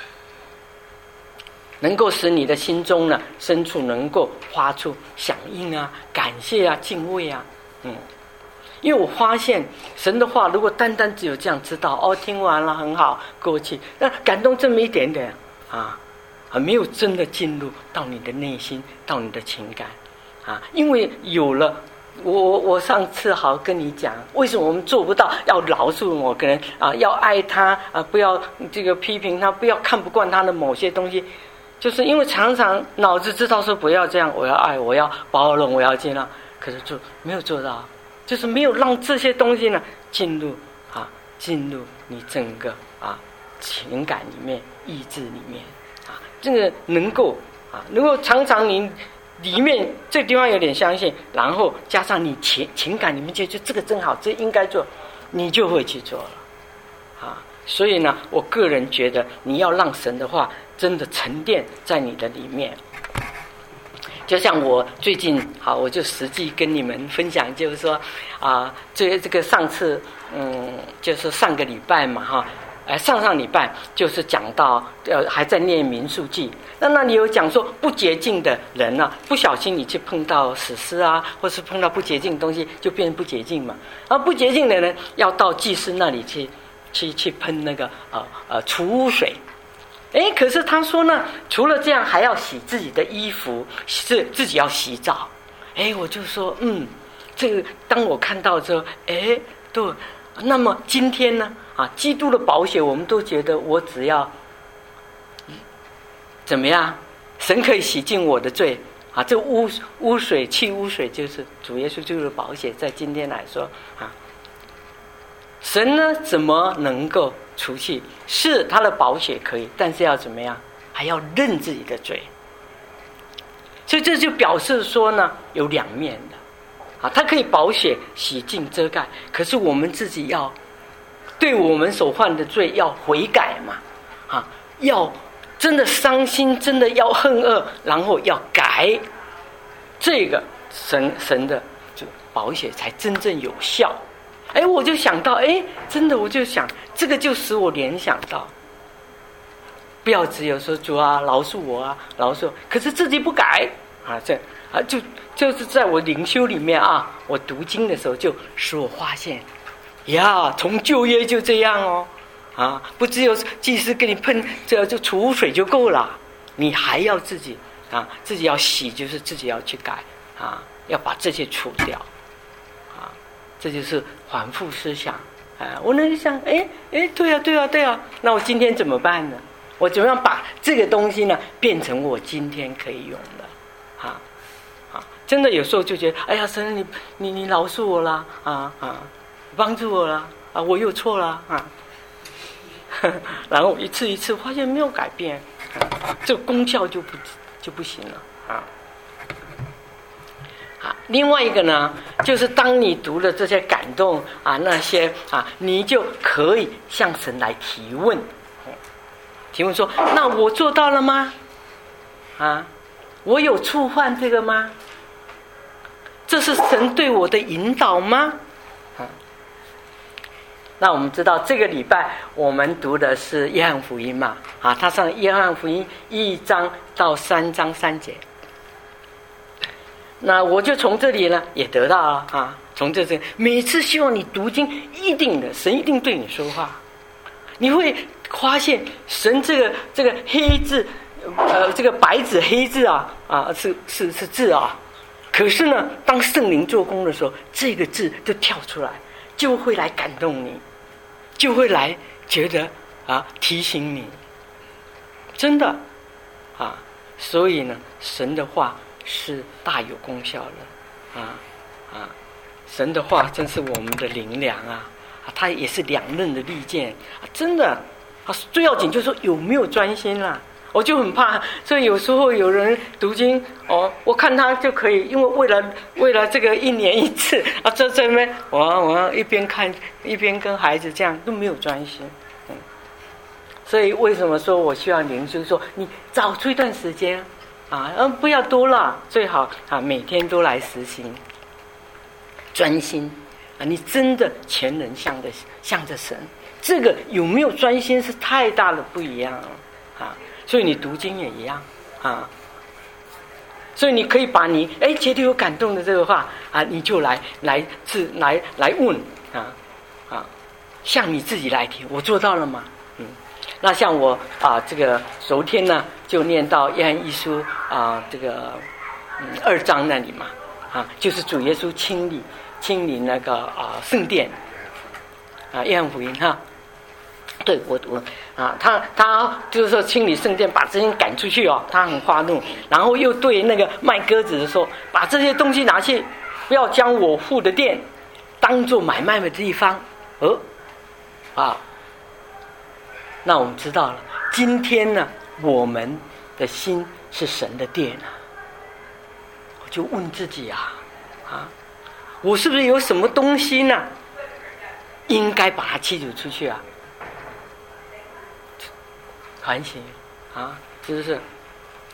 能够使你的心中呢深处能够发出响应啊、感谢啊、敬畏啊，嗯，因为我发现神的话，如果单单只有这样知道，哦，听完了很好，过去，那感动这么一点点啊，啊，没有真的进入到你的内心，到你的情感啊，因为有了。我我上次好跟你讲，为什么我们做不到？要饶恕某个人啊，要爱他啊，不要这个批评他，不要看不惯他的某些东西，就是因为常常脑子知道说不要这样，我要爱，我要包容，我要接纳，可是就没有做到，就是没有让这些东西呢进入啊，进入你整个啊情感里面、意志里面啊，这个能够啊，如果常常你。里面这个地方有点相信，然后加上你情情感里面就就这个真好，这应该做，你就会去做了，啊，所以呢，我个人觉得你要让神的话真的沉淀在你的里面。 就像我最近好，我就实际跟你们分享，就是说啊，这这个上次嗯，就是上个礼拜嘛哈，哎上上礼拜就是讲到呃还在念民数记，那那里有讲说不洁净的人呢、啊，不小心你去碰到死尸啊，或是碰到不洁净的东西，就变成不洁净嘛。而不洁净的人要到祭司那里去去去喷那个呃呃除污水。哎，可是他说呢，除了这样还要洗自己的衣服，是自己要洗澡。哎，我就说，嗯，这个当我看到之后，哎，对，那么今天呢，啊，基督的宝血，我们都觉得我只要怎么样，神可以洗净我的罪啊。这污污水、去污水，就是主耶稣基督的宝血，在今天来说啊，神呢怎么能够除去？是他的宝血可以，但是要怎么样？还要认自己的罪。所以这就表示说呢，有两面的啊，他可以宝血洗净遮盖，可是我们自己要对我们所犯的罪要悔改嘛，啊，要真的伤心，真的要恨恶，然后要改，这个神神的就宝血才真正有效。哎，我就想到，哎，真的，我就想，这个就使我联想到，不要只有说主啊，饶恕我啊，饶恕我，可是自己不改啊，这啊，就就是在我灵修里面啊，我读经的时候，就使我发现，呀，从旧约就这样哦，啊，不只有祭司给你喷这就除污水就够了，你还要自己啊，自己要洗，就是自己要去改啊，要把这些除掉。这就是反复思想啊！我那就想，哎哎，对啊，对啊，对啊，那我今天怎么办呢？我怎么样把这个东西呢变成我今天可以用的？啊啊！真的有时候就觉得，哎呀，神，你你你饶恕我啦，啊啊，帮助我啦，啊，我有错啦，啊，呵呵然后一次一次发现没有改变，啊、这个功效就不就不行了啊。啊，另外一个呢，就是当你读了这些感动啊，那些啊，你就可以向神来提问，提问说：那我做到了吗？啊，我有触犯这个吗？这是神对我的引导吗？啊，那我们知道这个礼拜我们读的是约翰福音嘛，啊，他上约翰福音一章到三章三节。那我就从这里呢也得到了啊，从这里每次希望你读经，一定的神一定对你说话，你会发现神这个这个黑字，呃，这个白纸黑字啊啊是是是字啊，可是呢，当圣灵做工的时候，这个字就跳出来，就会来感动你，就会来觉得啊提醒你，真的啊，所以呢，神的话是大有功效的啊啊！神的话真是我们的灵粮啊，啊，它也是两刃的利剑啊，真的啊！最要紧就是说有没有专心啦、啊，我就很怕，所以有时候有人读经哦，我看他就可以，因为为了为了这个一年一次啊，在这边我我要一边看一边跟孩子这样都没有专心，嗯，所以为什么说我需要灵修？说你找出一段时间。啊，嗯，不要多了，最好啊，每天都来实行，专心啊！你真的全人向着向着神，这个有没有专心是太大的不一样了啊！所以你读经也一样啊，所以你可以把你哎觉得有感动的这个话啊，你就来来自来来问啊啊，向你自己来听，我做到了吗？嗯。那像我啊，这个昨天呢就念到约翰一书啊，这个嗯二章那里嘛，啊，就是主耶稣清理清理那个啊圣殿啊，约翰福音哈，对我我啊，他他就是说清理圣殿，把这些赶出去哦，他很发怒，然后又对那个卖鸽子的说，把这些东西拿去，不要将我父的殿当作买卖的地方，呃啊。那我们知道了，今天呢，我们的心是神的殿啊。我就问自己啊，啊，我是不是有什么东西呢，应该把它驱逐出去啊？反省啊，是不是？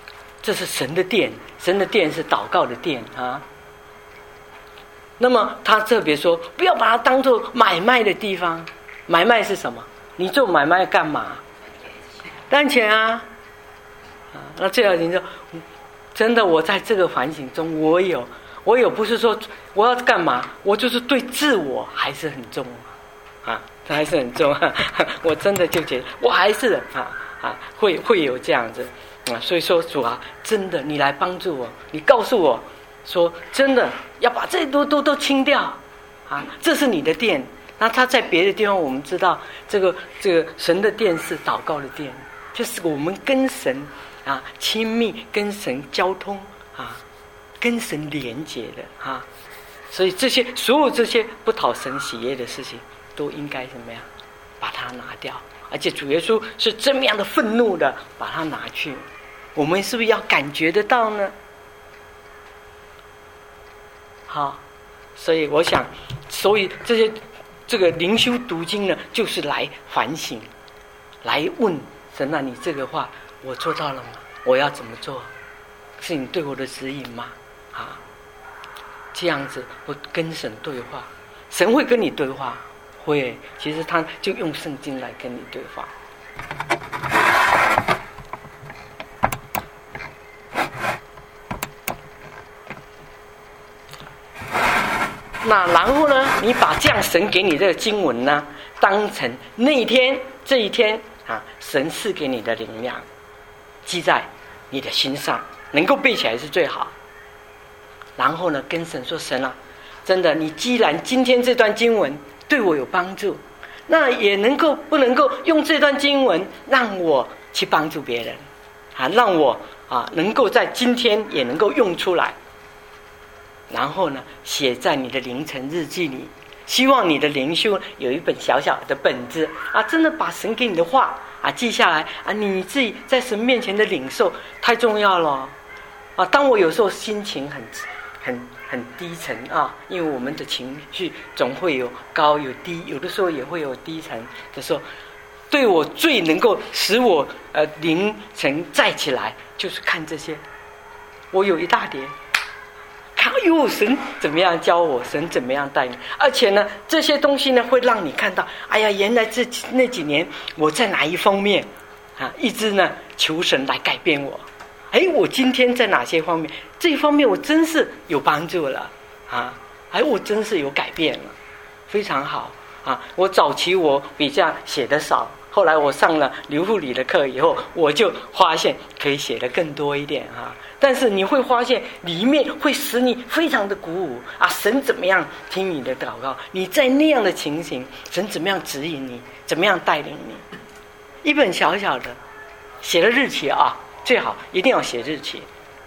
这是神的殿，神的殿是祷告的殿啊。那么他特别说，不要把它当作买卖的地方。买卖是什么？你做买卖干嘛？赚钱啊！啊，那最后你说，真的，我在这个反省中，我有，我有，不是说我要干嘛，我就是对自我还是很重啊，啊，这还是很重啊。我真的就觉得，我还是啊啊，会会有这样子啊。所以说，主啊，真的，你来帮助我，你告诉我说，真的要把这都都都清掉啊，这是你的殿。那他在别的地方，我们知道这个这个神的殿是祷告的殿，就是我们跟神啊亲密，跟神交通啊，跟神连结的啊。所以这些所有这些不讨神喜悦的事情，都应该怎么样把它拿掉？而且主耶稣是这么样的愤怒的把它拿去，我们是不是要感觉得到呢？好，所以我想，所以这些。这个灵修读经呢，就是来反省，来问神啊，你这个话我做到了吗？我要怎么做？是你对我的指引吗？啊，这样子我跟神对话，神会跟你对话，会。其实他就用圣经来跟你对话。那然后呢，你把这样神给你这个经文呢，当成那一天这一天啊，神赐给你的灵量，记在你的心上，能够背起来是最好。然后呢，跟神说，神啊，真的，你既然今天这段经文对我有帮助，那也能够不能够用这段经文让我去帮助别人啊，让我啊能够在今天也能够用出来。然后呢，写在你的凌晨日记里，希望你的灵修有一本小小的本子啊，真的把神给你的话啊记下来啊，你自己在神面前的领受太重要了啊。当我有时候心情很很很低沉啊，因为我们的情绪总会有高有低，有的时候也会有低沉的时候，对我最能够使我呃凌晨再起来，就是看这些。我有一大叠。哎呦，神怎么样教我？神怎么样带你？而且呢，这些东西呢，会让你看到，哎呀，原来这那几年我在哪一方面啊，一直呢求神来改变我。哎，我今天在哪些方面？这一方面我真是有帮助了啊！哎，我真是有改变了，非常好啊！我早期我比较写得少，后来我上了刘护理的课以后，我就发现可以写得更多一点啊。但是你会发现里面会使你非常的鼓舞啊！神怎么样听你的祷告？你在那样的情形，神怎么样指引你？怎么样带领你？一本小小的，写了日期啊，最好一定要写日期。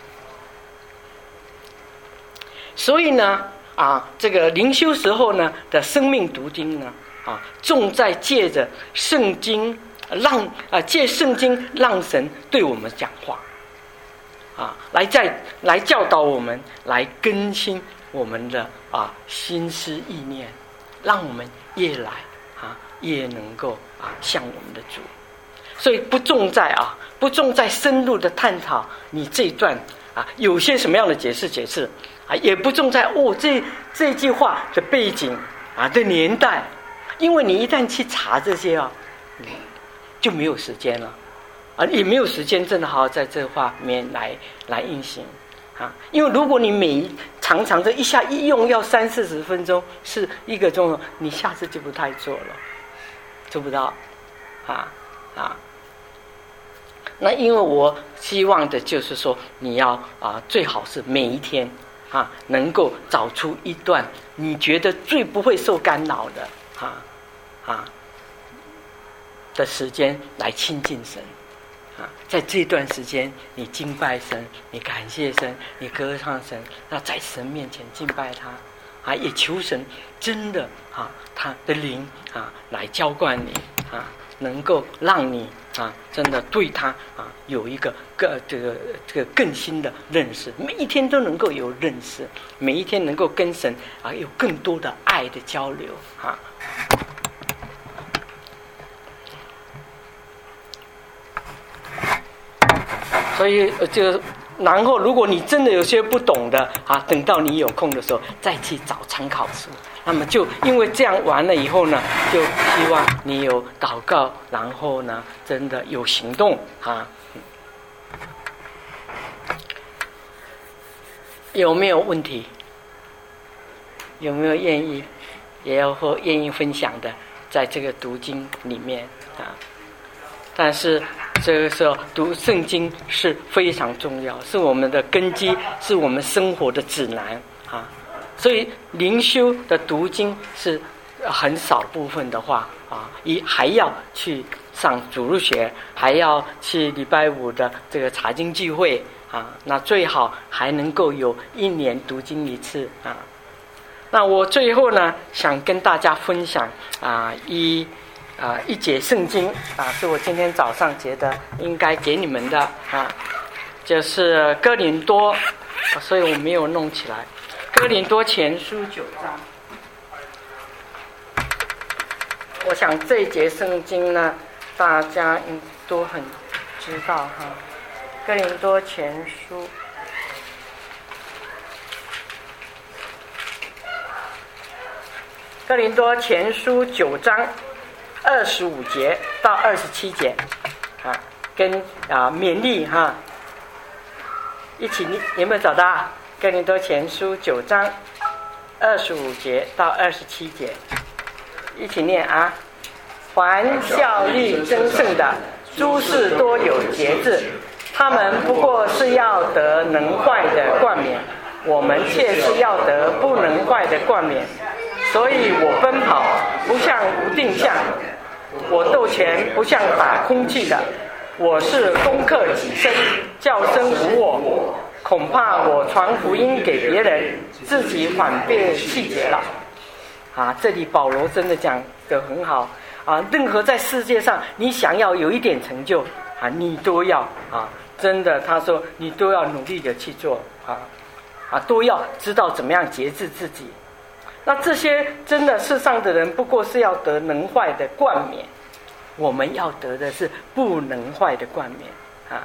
所以呢，啊，这个灵修时候呢的生命读经呢，啊，重在借着圣经让啊借圣经让神对我们讲话。啊，来在来教导我们，来更新我们的啊心思意念，让我们越来啊越能够啊像我们的主。所以不重在啊，不重在深入的探讨你这一段啊有些什么样的解释解释啊，也不重在哦这这句话的背景啊的年代，因为你一旦去查这些啊，就没有时间了。啊，也没有时间真的好好在这话里面来来运行啊！因为如果你每一常常这一下一用要三四十分钟，是一个钟头，你下次就不太做了，做不到啊啊！那因为我希望的就是说，你要啊，最好是每一天啊，能够找出一段你觉得最不会受干扰的啊啊的时间来亲近神。啊，在这段时间，你敬拜神，你感谢神，你歌唱神，那在神面前敬拜他，啊，也求神真的啊，他的灵啊来浇灌你啊，能够让你啊真的对他啊有一个个这个这个更新的认识，每一天都能够有认识，每一天能够跟神啊有更多的爱的交流啊。所以这个然后如果你真的有些不懂的啊，等到你有空的时候再去找参考书。那么就因为这样完了以后呢，就希望你有祷告，然后呢真的有行动啊。有没有问题？有没有愿意也要或愿意分享的，在这个读经里面啊？但是这个时候读圣经是非常重要，是我们的根基，是我们生活的指南啊。所以灵修的读经是很少部分的话啊，一还要去上主日学，还要去礼拜五的这个查经聚会啊，那最好还能够有一年读经一次啊。那我最后呢，想跟大家分享啊一啊一节圣经啊，是我今天早上觉得应该给你们的啊，就是哥林多，所以我没有弄起来。哥林多前书九章，我想这一节圣经呢，大家应都很知道哈。哥林多前书，哥林多前书九章二十五节到二十七节啊，跟啊勉励哈，一起你有没有找到啊？哥林多前书九章二十五节到二十七节，一起念啊！凡效力争胜的，诸事多有节制，他们不过是要得能坏的冠冕，我们却是要得不能坏的冠冕。所以我奔跑不像无定向，我斗拳不像打空气的，我是攻克己身，叫声无我。恐怕我传福音给别人，自己反被气绝了。啊，这里保罗真的讲得很好啊！任何在世界上你想要有一点成就啊，你都要啊，真的，他说你都要努力的去做啊啊，都要知道怎么样节制自己。那这些真的世上的人，不过是要得能坏的冠冕，我们要得的是不能坏的冠冕啊。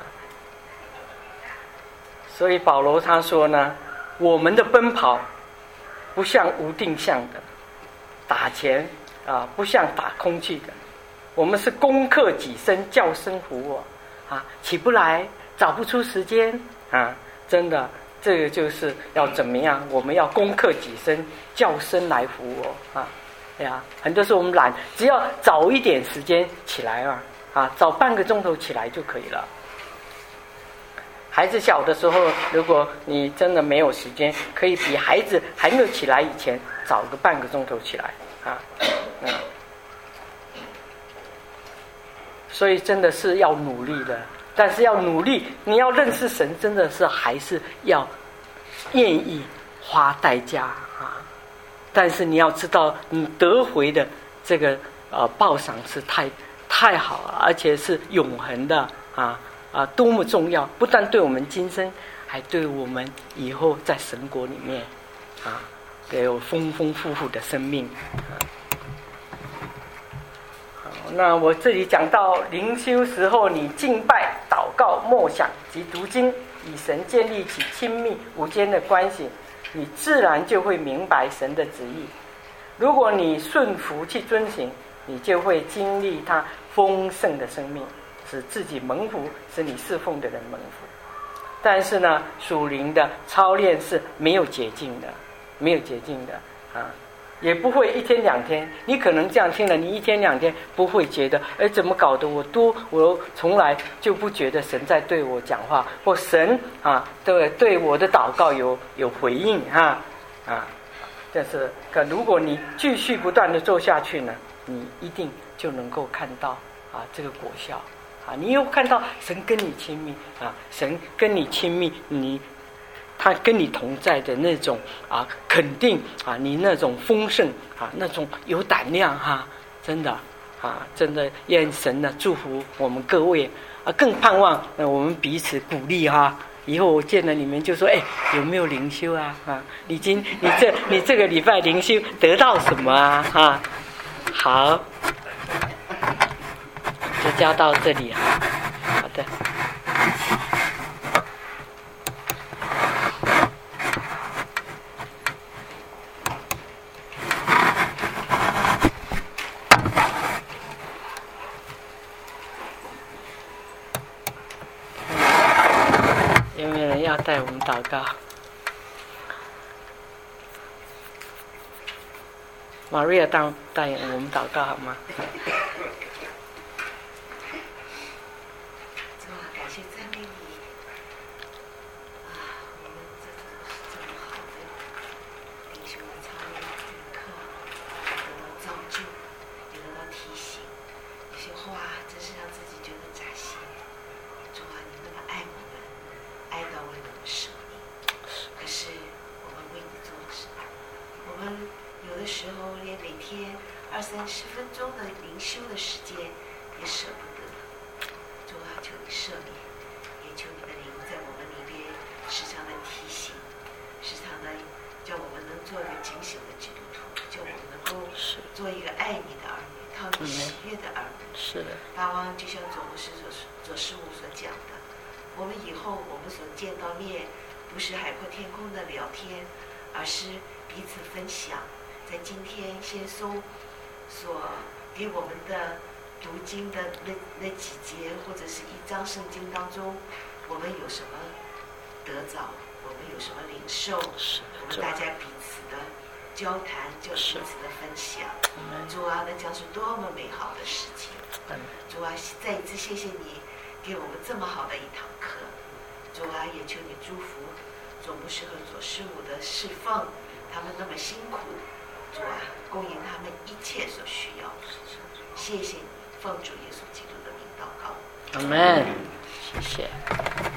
所以保罗他说呢，我们的奔跑不像无定向的，打拳啊不像打空气的，我们是攻克己身，叫声服我啊，起不来，找不出时间啊，真的，这个就是要怎么样？我们要攻克己身，叫声来服我啊！哎呀，很多时候我们懒，只要早一点时间起来嘛，啊，早半个钟头起来就可以了。孩子小的时候，如果你真的没有时间，可以比孩子还没有起来以前早个半个钟头起来啊。嗯，所以真的是要努力的，但是要努力，你要认识神，真的是还是要愿意花代价啊。但是你要知道，你得回的这个呃报赏是太太好了，而且是永恒的啊。啊，多么重要！不但对我们今生，还对我们以后在神国里面，啊，得有丰丰富富的生命。啊、好，那我这里讲到灵修时候，你敬拜、祷告、默想及读经，与神建立起亲密无间的关系，你自然就会明白神的旨意。如果你顺服去遵行，你就会经历他丰盛的生命。使自己蒙福，使你侍奉的人蒙福。但是呢，属灵的操练是没有捷径的，没有捷径的啊，也不会一天两天。你可能这样听了，你一天两天不会觉得，哎，怎么搞得我都我从来就不觉得神在对我讲话，或神啊对对我的祷告有有回应哈啊。但是，可如果你继续不断的做下去呢，你一定就能够看到啊这个果效。啊，你又看到神跟你亲密啊，神跟你亲密，你他跟你同在的那种啊肯定啊，你那种丰盛啊，那种有胆量哈、啊，真的啊，真的愿神呢祝福我们各位啊，更盼望呃我们彼此鼓励哈、啊。以后我见了你们就说，哎，有没有灵修啊？啊，你今你这你这个礼拜灵修得到什么啊？啊，好。就教到这里哈，好的。 带我们祷告。玛利亚带带我们祷告好吗？ 主啊，感谢赞美你啊！我们这都是这么好的灵修的操练功课，得到造就，也得到提醒。有些话真是让自己觉得扎心。主啊，你那么爱我们，爱到为我们舍命。可是我们为你做什么？我们有的时候连每天二三十分钟的灵修的时间也舍不得。主啊，求你赦免，也求你的灵在我们里边时常的提醒，时常的叫我们能做一个警醒的基督徒，叫我们能够做一个爱你的儿女，讨你喜悦的儿女。 是的。 盼望就像总牧师所左师母所讲的，我们以后我们所见到面，不是海阔天空的聊天，而是彼此分享。在今天先松所给我们的读经的那那几节或者是一章圣经当中，我们有什么得着，我们有什么领受，我们大家彼此的交谈，就彼此的分享。主啊，那将是多么美好的事情！主啊，再一次谢谢你给我们这么好的一堂课。主啊，也求你祝福总牧师和左师母的侍奉，他们那么辛苦。主啊，供应他们一切所需要。谢谢你，奉主耶稣基督的名祷告。 阿门。谢谢。